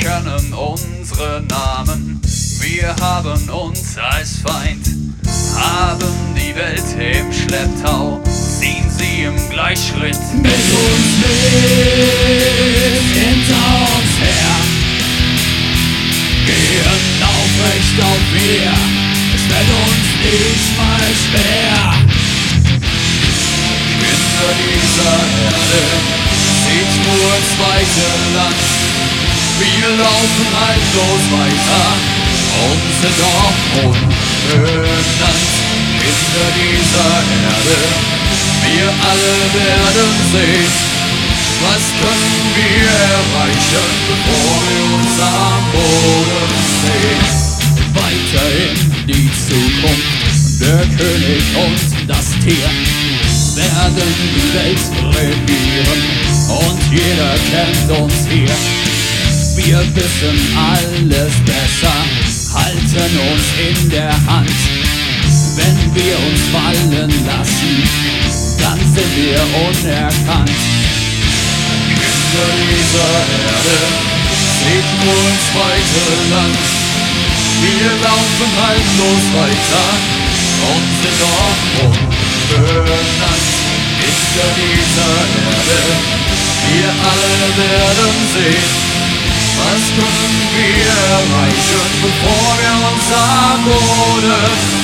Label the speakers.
Speaker 1: kennen unsere Namen. Wir haben uns als Feind, haben die Welt im Schlepptau, ziehen sie im Gleichschritt
Speaker 2: mit uns mit, hinter uns her, gehen aufrecht auf wir, es wird uns nicht mal schwer.
Speaker 1: Hinter dieser Erde sieht nur ins weite Land, wir laufen haltlos weiter und sind doch unbenannt. Hinter dieser Erde, wir alle werden sehen, was können wir erreichen, bevor wir uns am Boden sehen.
Speaker 2: Weiter in die Zukunft, der König und das Tier werden die Welt regieren und jeder kennt uns hier. Wir wissen alles besser, halten uns in der Hand. Wenn wir uns fallen lassen, dann sind wir unerkannt.
Speaker 1: Hinter dieser Erde sieht nur ins weite Land, wir laufen haltlos weiter und sind doch unbenannt. Hinter dieser Erde, wir alle werden sehen, was können wir erreichen, bevor wir uns am Boden